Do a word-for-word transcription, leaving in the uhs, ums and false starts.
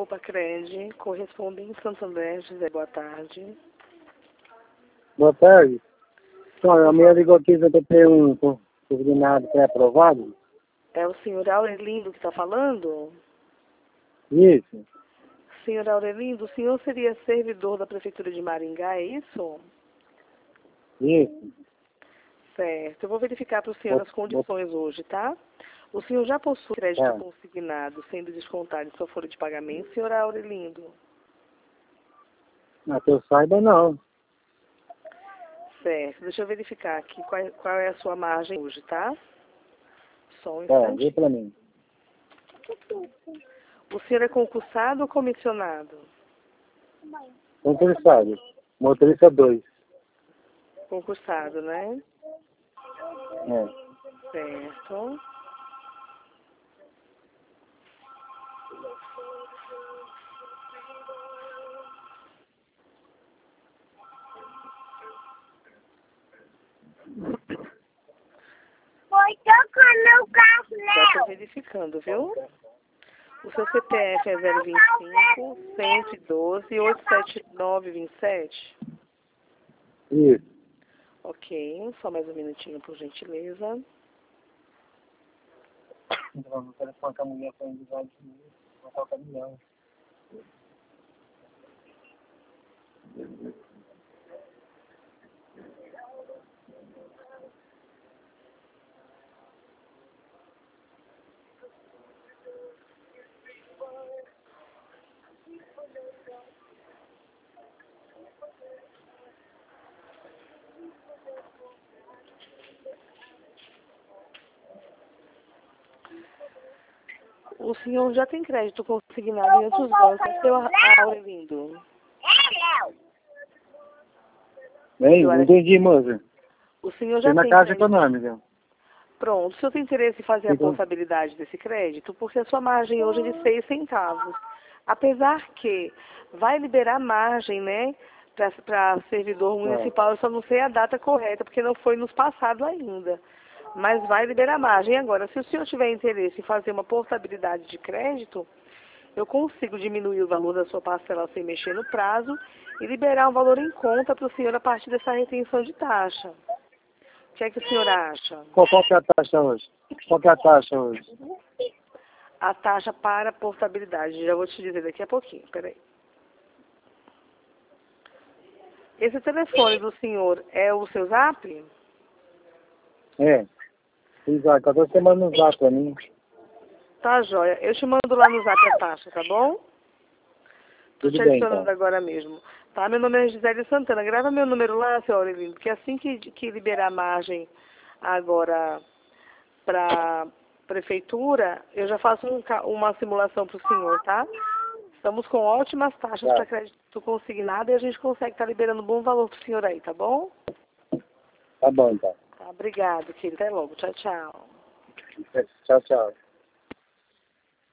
Copacred, correspondente Santander, José, boa tarde. Boa tarde. Olha, a minha ligou aqui para ter um consignado pré-aprovado. É o senhor Aurelindo que está falando? Isso. Senhor Aurelindo, o senhor seria servidor da Prefeitura de Maringá, é isso? Isso. Certo. Eu vou verificar para o senhor as condições hoje, tá? O senhor já possui crédito É. consignado, sendo descontado em sua folha de pagamento, senhor Aurelindo? Mas que eu saiba, não. Certo. Deixa eu verificar aqui qual, qual é a sua margem hoje, tá? Só um É, instante. vê pra mim. O senhor é concursado ou comissionado? Concursado. Motorista dois. Concursado, né? É. Certo. Foi tocando o carro, Já estou Léo. verificando, viu? O seu C P F é zero vinte e cinco, cento e doze, oitocentos e setenta e nove, vinte e sete. Isso. Ok, só mais um minutinho, por gentileza. Então, vou fazer uma caminhão para botar o caminhão. O senhor já tem crédito consignado em outros bancos, seu Aurelindo? É, Léo. Bem, Senhora- não entendi, moça. O senhor já Tem na tem Caixa crédito? Econômica. Pronto, o senhor tem interesse em fazer a Então- portabilidade desse crédito? Porque a sua margem hoje é de seis centavos. Apesar que vai liberar margem, né, para servidor municipal, eu só não sei a data correta, porque não foi nos passado ainda. Mas vai liberar margem. Agora, se o senhor tiver interesse em fazer uma portabilidade de crédito, eu consigo diminuir o valor da sua parcela sem mexer no prazo e liberar um valor em conta para o senhor a partir dessa retenção de taxa. O que é que o senhor acha? Qual, qual que é a taxa hoje? Qual que é a taxa hoje? A taxa para portabilidade, já vou te dizer daqui a pouquinho, peraí. Esse telefone do senhor é o seu zap? É. Exato. Cada semana no zap pra mim. Tá, joia. Eu te mando lá no zap a taxa, tá bom? Tô Tudo te bem, adicionando então. agora mesmo. Tá, meu nome é Gisele Santana. Grava meu número lá, senhor Aurelindo, porque assim que, que liberar a margem agora para prefeitura, eu já faço um, ca- uma simulação para o senhor, tá? Estamos com ótimas taxas Tá. para crédito consignado e a gente consegue estar liberando um bom valor para o senhor aí, tá bom? Tá bom, então. Tá, obrigado, querido. Até logo. Tchau, tchau. Tchau, tchau.